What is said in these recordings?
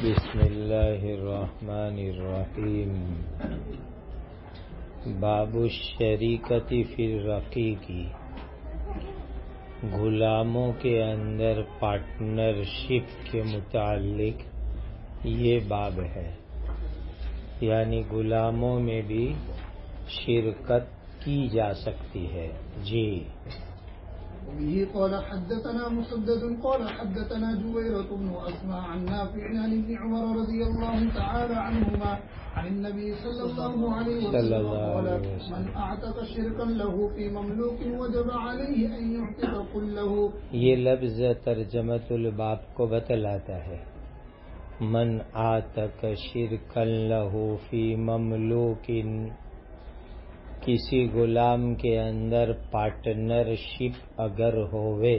بسم اللہ الرحمن الرحیم۔ باب الشریکۃ فی الرقیق، غلاموں کے اندر پارٹنرشپ کے متعلق یہ باب ہے، یعنی غلاموں میں بھی شرکت کی جا سکتی ہے۔ جی وبه قال حدثنا مسدد قال حدثنا جويرة بن أسماء عن نافع عن ابن عمر رضي الله تعالى عنهما عن النبي صلى الله عليه وسلم قال من اعتق شركا له في مملوك وجب عليه أن يعتق كله۔ یہ لفظ ترجمۃ الباب کو بتلاتا ہے۔ من اعتق شرکا له فی مملوک، کسی غلام کے اندر پارٹنرشپ اگر ہوئے،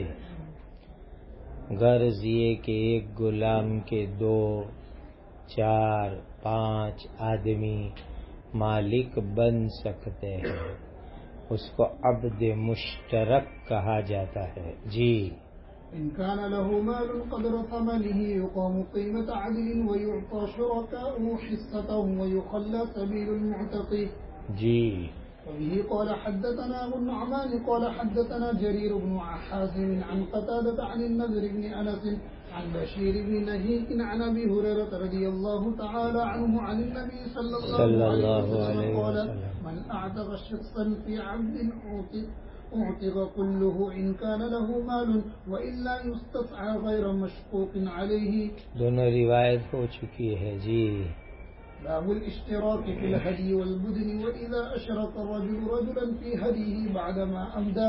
غرض یہ کہ ایک غلام کے 2، 4، 5 آدمی مالک بن سکتے ہیں، اس کو عبد مشترک کہا جاتا ہے۔ جی إن كان له مال قدر ثمنه يقام قيمة عدل ويعطى شركاؤه حصتهم ويخلى سبيل المعتق۔ جی وبه قال حدثنا ابو النعمان قال حدثنا جرير بن حازم عن قتادة عن النضر بن أنس عن بشير بن نهيك عن أبي هريرة رضي الله تعالى عنه عن النبي صلى الله عليه وسلم قال من اعتق شخصا في عبد اعتق كله إن كان له مال وإلا يستسعى غير مشقوق عليه۔ دونوں روایت ہو چکی ہے۔ جی باب الاشتراك في الهدي والبدن وإذا أشرك الرجل رجلا في هديه بعدما أمدى۔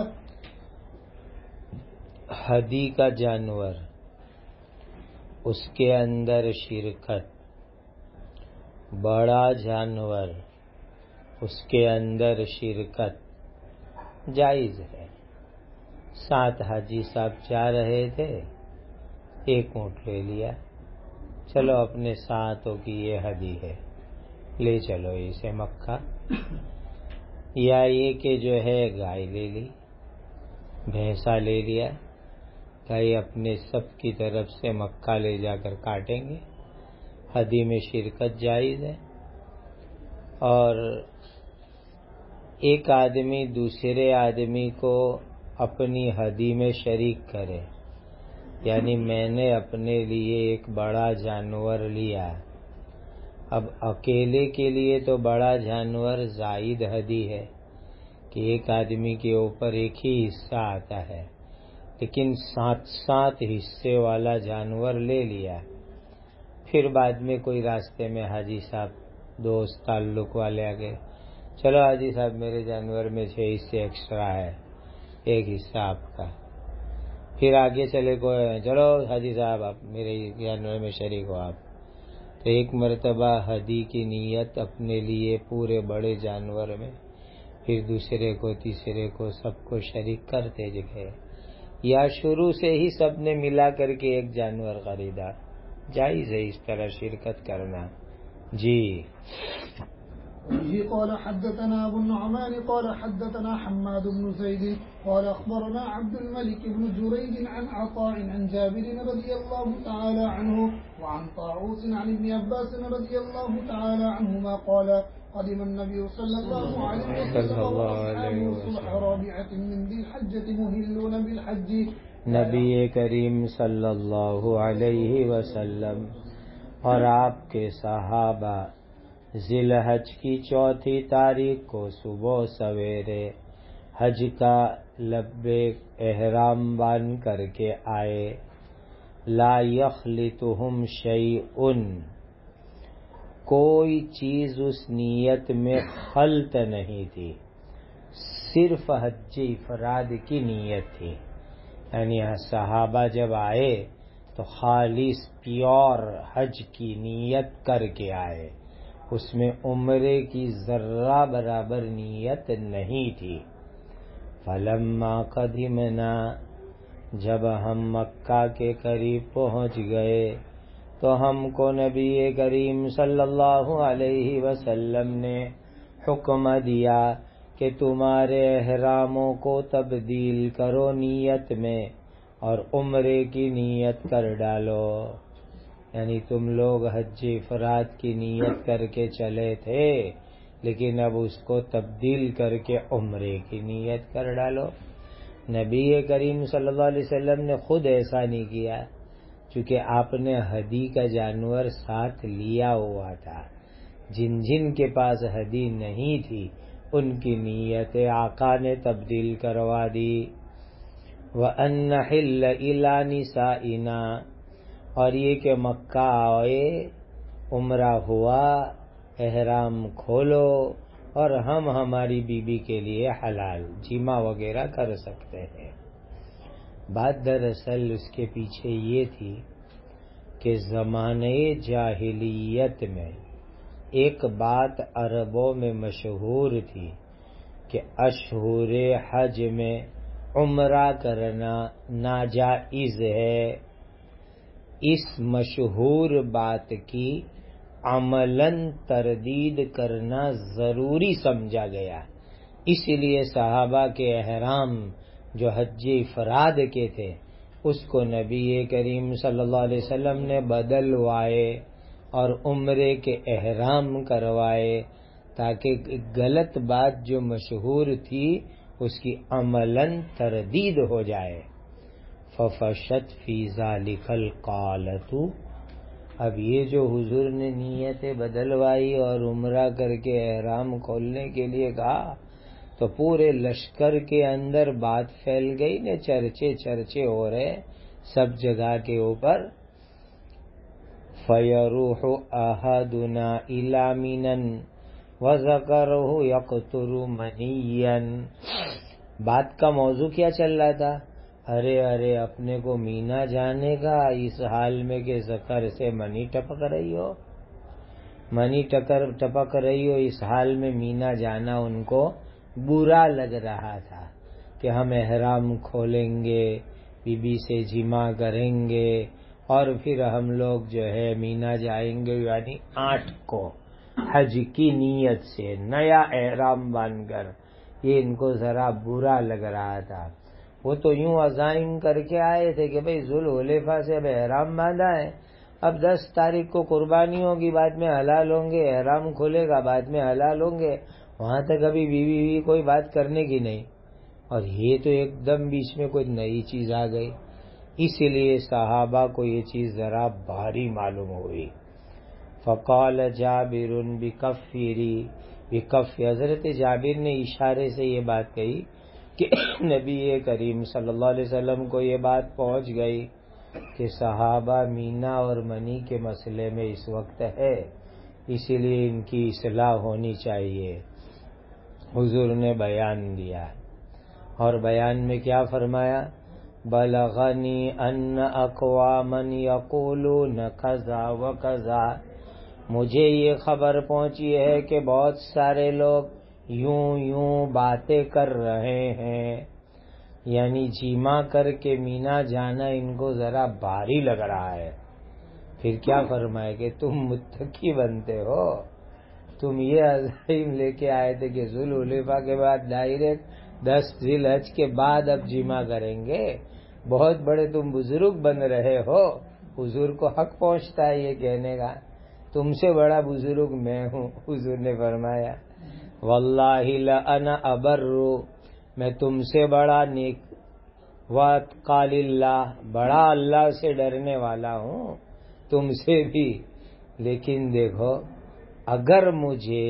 ہدی کا جانور، اس کے اندر شرکت، بڑا جانور، اس کے اندر شرکت جائز ہے۔ 7 حاجی صاحب جا رہے تھے، ایک اونٹ لے لیا، چلو اپنے ساتھوں کی یہ ہدی ہے، لے چلو اسے مکہ۔ یا یہ کہ جو ہے گائے لے لی، بھینسا لے لیا، گائے اپنے سب کی طرف سے مکہ لے جا کر کاٹیں گے، ہدی میں شرکت جائز ہے۔ اور ایک آدمی دوسرے آدمی کو اپنی ہدی میں شریک کرے، یعنی میں نے اپنے لیے ایک بڑا جانور لیا، اب اکیلے کے لیے تو بڑا جانور زائد ہدی ہے کہ ایک آدمی کے اوپر ایک ہی حصہ آتا ہے، لیکن 7 حصے والا جانور لے لیا۔ پھر بعد میں کوئی راستے میں حاجی صاحب دوست تعلق والے آگے، چلو حاجی صاحب میرے جانور میں 6 حصے ایکسٹرا ہے، ایک حصہ آپ کا۔ پھر آگے چلے گئے، چلو حاجی صاحب آپ میرے جانور میں شریک ہو آپ۔ تو ایک مرتبہ ہدی کی نیت اپنے لیے پورے بڑے جانور میں، پھر دوسرے کو، تیسرے کو، سب کو شریک کرتے گئے، یا شروع سے ہی سب نے ملا کر کے ایک جانور خریدا، جائز ہے اس طرح شرکت کرنا۔ جی وبه قال حدثنا ابو النعمان قال حدثنا حماد بن زيد قال اخبرنا عبد الملك بن جريج عن عطاء عن جابر رضي الله تعالى عنه وعن طاووس عن ابن عباس رضي الله تعالى عنهما قال قدم النبي صلى الله عليه وسلم واصحابه صلح رابعة من ذي الحجة مهلون بالحج۔ نبی کریم صلی اللہ علیہ وسلم اور آپ کے صحابہ ذی الحج کی 4 تاریخ کو صبح سویرے حج کا لبیک احرام باندھ کر کے آئے۔ لا یخلطہم شیء، کوئی چیز اس نیت میں خلط نہیں تھی، صرف حج افراد کی نیت تھی، یعنی صحابہ جب آئے تو خالص پیور حج کی نیت کر کے آئے، اس میں عمرے کی ذرہ برابر نیت نہیں تھی۔ فلما قدمنا، جب ہم مکہ کے قریب پہنچ گئے تو ہم کو نبی کریم صلی اللہ علیہ وسلم نے حکم دیا کہ تمہارے احراموں کو تبدیل کرو نیت میں اور عمرے کی نیت کر ڈالو، یعنی تم لوگ حج افراد کی نیت کر کے چلے تھے، لیکن اب اس کو تبدیل کر کے عمرے کی نیت کر ڈالو۔ نبی کریم صلی اللہ علیہ وسلم نے خود ایسا نہیں کیا، چونکہ آپ نے ہدی کا جانور ساتھ لیا ہوا تھا۔ جن جن کے پاس ہدی نہیں تھی ان کی نیت آقا نے تبدیل کروا دی۔ وَأَن نَحِلَّ إِلَىٰ نِسَائِنَا، اور یہ کہ مکہ آئے، عمرہ ہوا، احرام کھولو، اور ہم ہماری بیوی کے لیے حلال جمع وغیرہ کر سکتے ہیں۔ بات دراصل اس کے پیچھے یہ تھی کہ زمانے جاہلیت میں ایک بات عربوں میں مشہور تھی کہ اشہر حج میں عمرہ کرنا ناجائز ہے۔ اس مشہور بات کی عملاً تردید کرنا ضروری سمجھا گیا، اس لیے صحابہ کے احرام جو حج افراد کے تھے اس کو نبی کریم صلی اللہ علیہ وسلم نے بدلوائے اور عمرے کے احرام کروائے، تاکہ غلط بات جو مشہور تھی اس کی عملاً تردید ہو جائے۔ ففشت فی ذلک القالۃ، اب یہ جو حضور نے نیتیں بدلوائی اور عمرہ کر کے احرام کھولنے کے لیے کہا تو پورے لشکر کے اندر بات پھیل گئی نے، چرچے ہو رہے سب جگہ کے اوپر۔ فَيَرُوحُ أَحَدُنَا إِلَىٰ مِنًا وَذَكَرُهُ يَقْطُرُ مَنِيًّا، بات کا موضوع کیا چل رہا تھا؟ ارے اپنے کو مینا جانے کا، اس حال میں کہ ذکر سے منی ٹپک رہی ہو، اس حال میں مینا جانا ان کو برا لگ رہا تھا کہ ہم احرام کھولیں گے، بی بی سے جمع کریں گے اور پھر ہم لوگ جو ہے مینا جائیں گے، یعنی 8 کو حج کی نیت سے نیا احرام باندھ کر۔ یہ ان کو ذرا برا لگ رہا تھا۔ وہ تو یوں عزائم کر کے آئے تھے کہ بھئی ذوالحلیفہ سے اب احرام باندھا ہے، اب 10 تاریخ کو قربانیوں کی بعد میں حلال ہوں گے، احرام کھولے گا بعد میں حلال ہوں گے، وہاں تک ابھی بیوی کوئی بات کرنے کی نہیں، اور یہ تو ایک دم بیچ میں کوئی نئی چیز آ گئی۔ اس لیے صحابہ کو یہ چیز ذرا بھاری معلوم ہوئی۔ فقال جابر بکف، حضرت جابر نے اشارے سے یہ بات کہی کہ نبی کریم صلی اللہ علیہ وسلم کو یہ بات پہنچ گئی کہ صحابہ مینا اور منی کے مسئلے میں اس وقت ہے، اسی لیے ان کی اصلاح ہونی چاہیے۔ حضور نے بیان دیا، اور بیان میں کیا فرمایا؟ بلغنی ان اقواما یقولون کذا و کذا، مجھے یہ خبر پہنچی ہے کہ بہت سارے لوگ یوں باتیں کر رہے ہیں، یعنی جمع کر کے مینا جانا ان کو ذرا بھاری لگ رہا ہے۔ پھر کیا فرمائے کہ تم متقی بنتے ہو، تم یہ عزائم لے کے آئے تھے کہ ذوالحلیفہ کے بعد ڈائریکٹ 10 ذی الحج کے بعد اب جمع کریں گے، بہت بڑے تم بزرگ بن رہے ہو، حضور کو حق پہنچتا ہے یہ کہنے کا، تم سے بڑا بزرگ میں ہوں۔ حضور نے فرمایا واللہ لأنا ابر، میں تم سے بڑا نیک، واتقى للہ، بڑا اللہ سے ڈرنے والا ہوں تم سے بھی، لیکن دیکھو اگر مجھے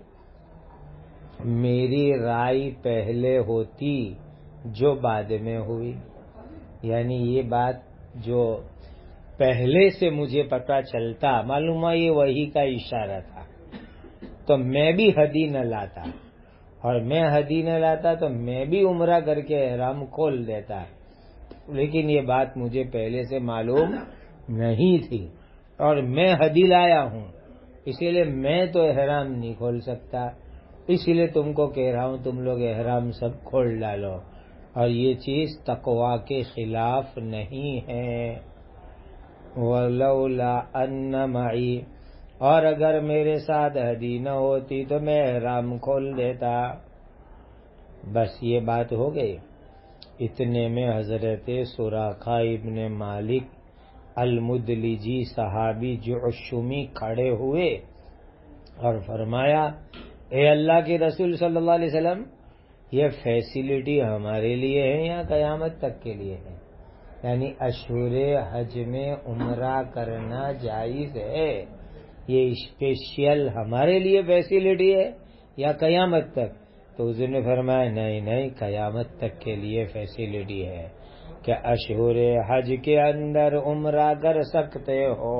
میری رائے پہلے ہوتی جو بعد میں ہوئی، یعنی یہ بات جو پہلے سے مجھے پتہ چلتا، معلوم ہے یہ وحی کا اشارہ تھا، تو میں بھی ہدی نہ لاتا، اور میں ہدی نہ لاتا تو میں بھی عمرہ کر کے احرام کھول دیتا، لیکن یہ بات مجھے پہلے سے معلوم نہیں تھی اور میں ہدی لایا ہوں، اسی لیے میں تو احرام نہیں کھول سکتا، اسی لیے تم کو کہہ رہا ہوں تم لوگ احرام سب کھول ڈالو، اور یہ چیز تقویٰ کے خلاف نہیں ہے۔ وَلَوْلَا أَنَّ مَعِي، اور اگر میرے ساتھ ہدی نہ ہوتی تو میں احرام کھول دیتا۔ بس یہ بات ہو گئی۔ اتنے میں حضرت سراقہ ابن مالک المدلجی صحابی جعشمی کھڑے ہوئے اور فرمایا اے اللہ کے رسول صلی اللہ علیہ وسلم، یہ فیسیلٹی ہمارے لیے ہے یا قیامت تک کے لیے ہے؟ یعنی اشہر حج میں عمرہ کرنا جائز ہے، یہ اسپیشل ہمارے لیے فیسیلٹی ہے یا قیامت تک؟ تو حضور نے فرمایا نہیں، قیامت تک کے لیے فیسیلٹی ہے کہ اشہر حج کے اندر عمرہ کر سکتے ہو۔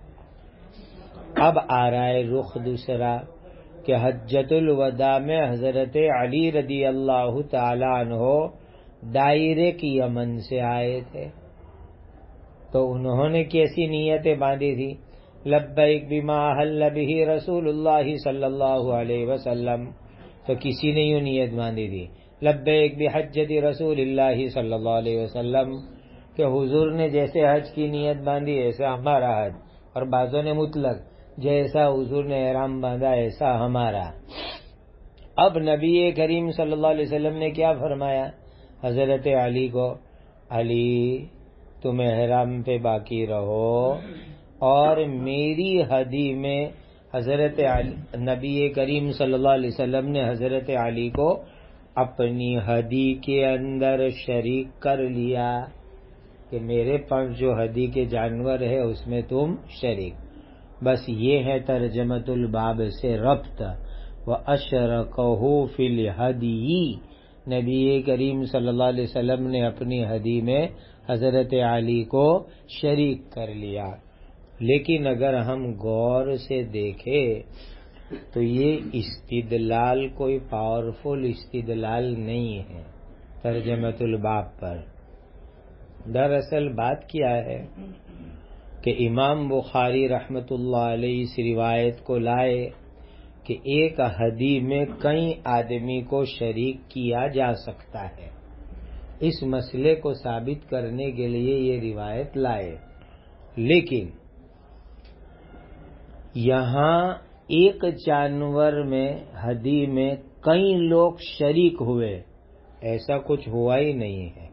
اب آ رہا ہے رخ دوسرا کہ حجۃ الوداع میں حضرت علی رضی اللہ تعالی عنہ ڈائریکٹ یمن سے آئے تھے، تو انہوں نے کیسی نیتیں باندھی تھی؟ لبیک بما احل بہ رسول اللہ صلی اللہ علیہ وسلم، تو کسی نے یوں نیت باندھی تھی لبیک بحجۃ رسول اللہ صلی اللہ علیہ وسلم، کہ حضور نے جیسے حج کی نیت باندھی ایسا ہمارا حج، اور بعضوں نے مطلق جیسا حضور نے احرام باندھا ایسا ہمارا۔ اب نبی کریم صلی اللہ علیہ وسلم نے کیا فرمایا حضرت علی کو؟ علی تم احرام پہ باقی رہو، اور میری ہدی میں حضرت نبی کریم صلی اللہ علیہ وسلم نے حضرت علی کو اپنی ہدی کے اندر شریک کر لیا کہ میرے پاس جو ہدی کے جانور ہے اس میں تم شریک۔ بس یہ ہے ترجمۃ الباب سے ربط۔ وَأَشْرَكَهُ فِي الْهَدْيِ، نبی کریم صلی اللہ علیہ وسلم نے اپنی ہدی میں حضرت علی کو شریک کر لیا۔ لیکن اگر ہم غور سے دیکھیں تو یہ استدلال کوئی پاورفل استدلال نہیں ہے ترجمۃ الباب پر۔ دراصل بات کیا ہے کہ امام بخاری رحمۃ اللہ علیہ اس روایت کو لائے کہ ایک ہدی میں کئی آدمی کو شریک کیا جا سکتا ہے، اس مسئلے کو ثابت کرنے کے لیے یہ روایت لائے۔ لیکن یہاں ایک جانور میں ہدی میں کئی لوگ شریک ہوئے، ایسا کچھ ہوا ہی نہیں ہے۔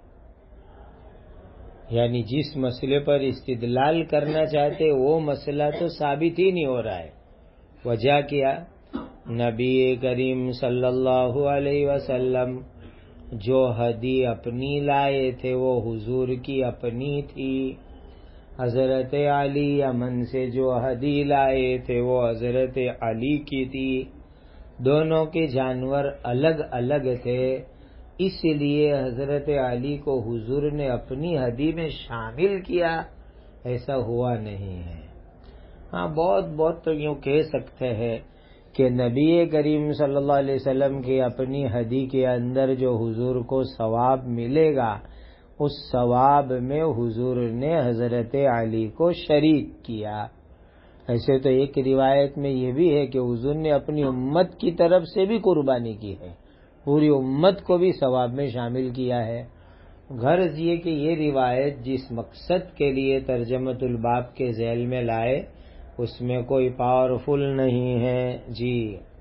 یعنی جس مسئلے پر استدلال کرنا چاہتے وہ مسئلہ تو ثابت ہی نہیں ہو رہا ہے۔ وجہ کیا؟ نبی کریم صلی اللہ علیہ وسلم جو ہدی اپنی لائے تھے وہ حضور کی اپنی تھی، حضرت علی یمن سے جو ہدی لائے تھے وہ حضرت علی کی تھی، دونوں کے جانور الگ الگ تھے، اس لیے حضرت علی کو حضور نے اپنی ہدی میں شامل کیا، ایسا ہوا نہیں ہے۔ ہاں بہت تو یوں کہہ سکتے ہیں کہ نبی کریم صلی اللہ علیہ وسلم کی اپنی ہدی کے اندر جو حضور کو ثواب ملے گا، اس ثواب میں حضور نے حضرت علی کو شریک کیا۔ ایسے تو ایک روایت میں یہ بھی ہے کہ حضور نے اپنی امت کی طرف سے بھی قربانی کی ہے، پوری امت کو بھی ثواب میں شامل کیا ہے۔ غرض یہ کہ یہ روایت جس مقصد کے لیے ترجمۃ الباب کے ذیل میں لائے اس میں کوئی پاورفل نہیں ہے۔ جی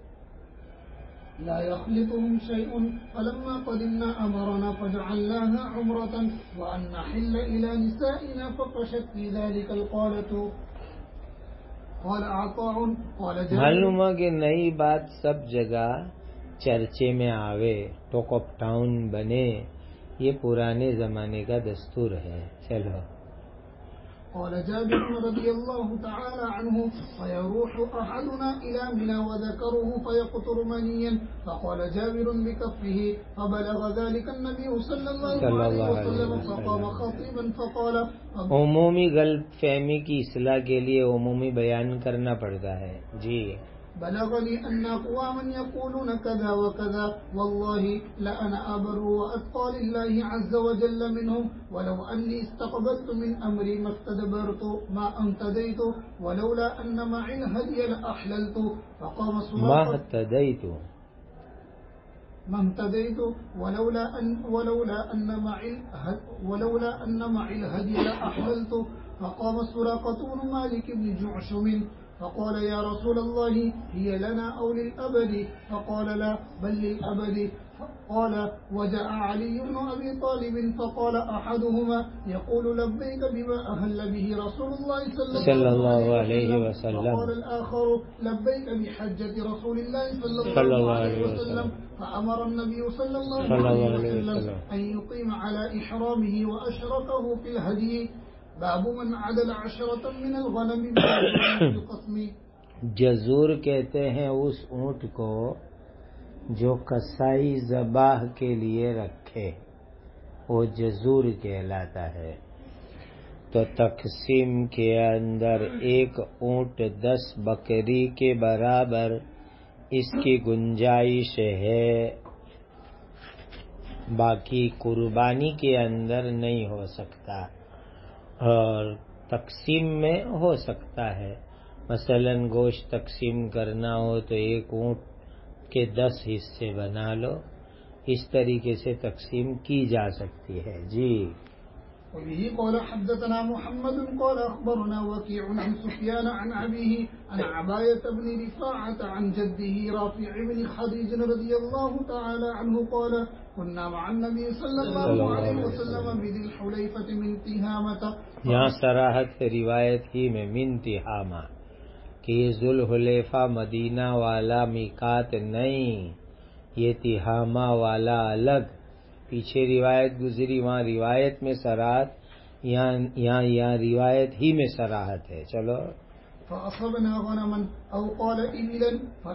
لا يخلطهم شيء فلما قدمنا أمرنا فجعلناها عمرة وأن نحل إلى نسائنا ففشت في ذلك القالة قال عطاء قال جابر۔ معلوم ہے کہ نئی بات سب جگہ چرچے میں آوے، ٹاک آف ٹاؤن بنے، یہ پرانے زمانے کا دستور ہے۔ چلو قال جابر رضي الله تعالى عنه فيروح أحدنا إلى منى وذكره فيقطر منيا فقال جابر بكفه فبلغ ذلك النبي صلى الله عليه وسلم فقام خطيبا فقال عمومی غلط فہمی کی اصلاح کے لیے عمومی بیان کرنا پڑتا ہے۔ جی بلغني أن أقواما يقولون كذا وكذا والله لأنا أبر وأتقى لله عز وجل منهم ولو أني استقبلت من أمري ما استدبرت ما امتديت ولولا أن معي الهدي لأحللت فقام سراقة ما امتديت ولولا أن معي الهدي لأحللت فقام سراقة بن مالك بن جعشم فقال يا رسول الله هي لنا أو للأبد؟ فقال لا بل للأبد. قال وجاء علي بن أبي طالب فقال أحدهما يقول لبيك بما أهل به رسول الله صلى الله عليه وسلم وقال الآخر لبيك بحجة رسول الله صلى الله عليه وسلم فأمر النبي صلى الله عليه وسلم أن يقيم على إحرامه وأشركه في الهدي باب من عدل 10 من الغنم بالقسم. جزور کہتے ہیں اس اونٹ کو جو قصائی ذبح کے لیے رکھے، وہ جزور کہلاتا ہے. تو تقسیم کے اندر ایک اونٹ 10 بکری کے برابر اس کی گنجائش ہے، باقی قربانی کے اندر نہیں ہو سکتا، اور تقسیم میں ہو سکتا ہے. مثلا گوشت تقسیم کرنا ہو تو ایک اونٹ کے 10 حصے بنا لو، اس طریقے سے تقسیم کی جا سکتی ہے. جی. وبه قال حدثنا محمد قال أخبرنا وكيع عن سفيان عن أبيه عن عباية بن رفاعة عن جده رافع بن خديج رضي الله تعالى عنه قال كنا مع النبي صلى الله عليه وسلم بذي الحليفة من تهامة. یہاں صراحت روایت ہی میں من تہامہ کہ یہ ذوالحلیفہ مدینہ والا میقات نہیں، یہ تہامہ والا الگ. پیچھے روایت گزری، وہاں روایت میں صراحت، یہاں روایت ہی میں صراحت ہے. چلو. فأصبنا غنما أو قال إبلا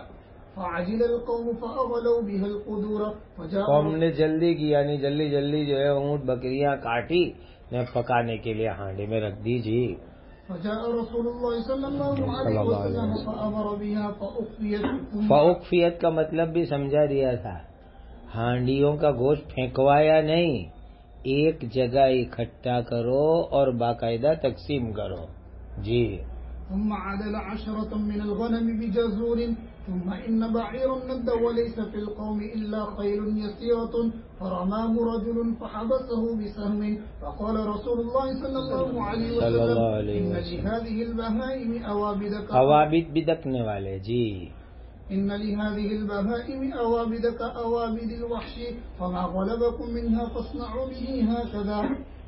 فعجل القوم فأغلوا بها القدور. قوم نے جلدی کی، یعنی جلدی جو ہے اونٹ بکریاں کاٹی نے پکانے کے لیے ہانڈے میں رکھ دی. جی. فجاء رسول الله صلى الله عليه وسلم فأمر بها فأخفيت. فأخفيت کا مطلب بھی سمجھا دیا تھا. ہانڈیوں کا گوشت پھینکوایا نہیں، ایک جگہ اکٹھا کرو اور باقاعدہ تقسیم کرو. جی. ثم عدل 10 من الغنم بجزور ثم إن بعير ند وليس في القوم إلا خيل يسيرة فرماه رجل فحبسه بسهم فقال رسول الله صلى الله عليه وسلم إن لهذه البهائم اوابد بدکنے والے. جی. إن لهذه البهائم أوابدك أوابد الوحش فما غلبكم منها فاصنعوا به هكذا.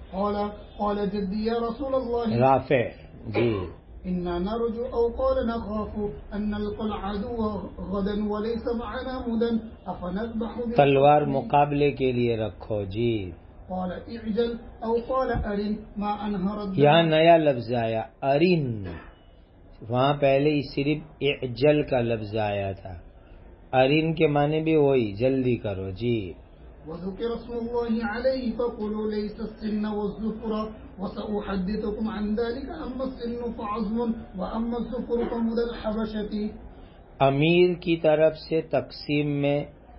قال جدي يا رسول الله رافع. جی. إنا نرجو أو قال نخاف أن نلقى العدو غدا وليس معنا مدا أفنذبح تلوار مقابلے کے لیے رکھو. جی. قال اعجل أو قال أرن ما أنهر الدم. یہاں نیا لفظ آیا ارن، وہاں پہلے صرف اعجل کا لفظ آیا تھا. ارن کے معنی بھی وہی جلدی کرو. جی. وذكر اسم الله عليه فقولوا ليس السن والزفر وسأحدثكم عن ذلك أما السن فعظم وأما الزفر فمد الحبشة. امیر کی طرف سے تقسیم میں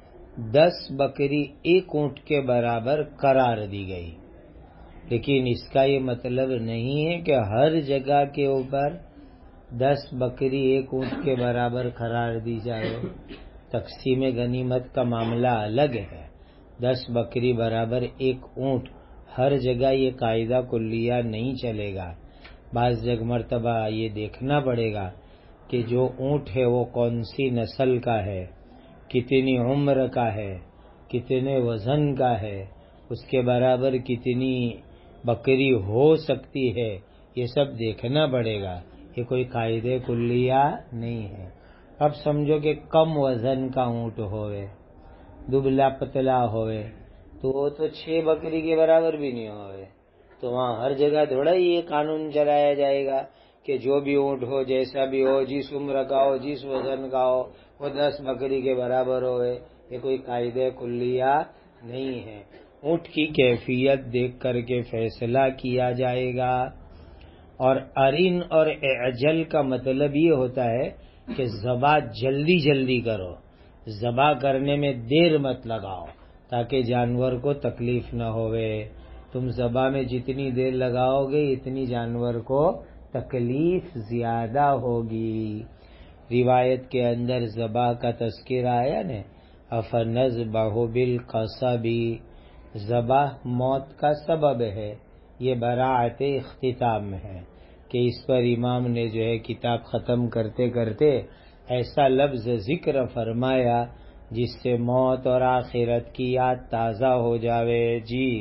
10 بکری ایک اونٹ کے برابر قرار دی گئی، لیکن اس کا یہ مطلب نہیں ہے کہ ہر جگہ کے اوپر 10 بکری ایک اونٹ کے برابر قرار دی جائے. تقسیم غنیمت کا معاملہ الگ ہے. 10 بکری برابر ایک اونٹ، ہر جگہ یہ قاعدہ کلیہ نہیں چلے گا. بعض جگہ مرتبہ یہ دیکھنا پڑے گا کہ جو اونٹ ہے وہ کون سی نسل کا ہے، کتنی عمر کا ہے، کتنے وزن کا ہے، اس کے برابر کتنی بکری ہو سکتی ہے، یہ سب دیکھنا پڑے گا. یہ کوئی قاعدہ کلیہ نہیں ہے. اب سمجھو کہ کم وزن کا اونٹ ہوئے، دبلا پتلا ہوئے، تو وہ تو 6 بکری کے برابر بھی نہیں ہوئے. تو وہاں ہر جگہ تھوڑا یہ قانون چلایا جائے گا کہ جو بھی اونٹ ہو، جیسا بھی ہو، جس عمر کا ہو، جس وزن کا ہو، وہ 10 بکری کے برابر ہوئے. یہ کوئی قاعدہ کلیہ نہیں ہے. اونٹ کی کیفیت دیکھ کر کے فیصلہ کیا جائے گا. اور ارین اور اعجل کا مطلب یہ ہوتا ہے کہ ذبح جلدی کرو، ذبح کرنے میں دیر مت لگاؤ تاکہ جانور کو تکلیف نہ ہوئے. تم ذبح میں جتنی دیر لگاؤ گے اتنی جانور کو تکلیف زیادہ ہوگی. روایت کے اندر ذبح کا تذکرہ آیا نا، افنذبح بالقصب، ذبح موت کا سبب ہے. یہ براعت اختتام ہے کہ اس پر امام نے جو ہے کتاب ختم کرتے کرتے ایسا لفظ ذکر فرمایا جس سے موت اور آخرت کی یاد تازہ ہو جاوے. جی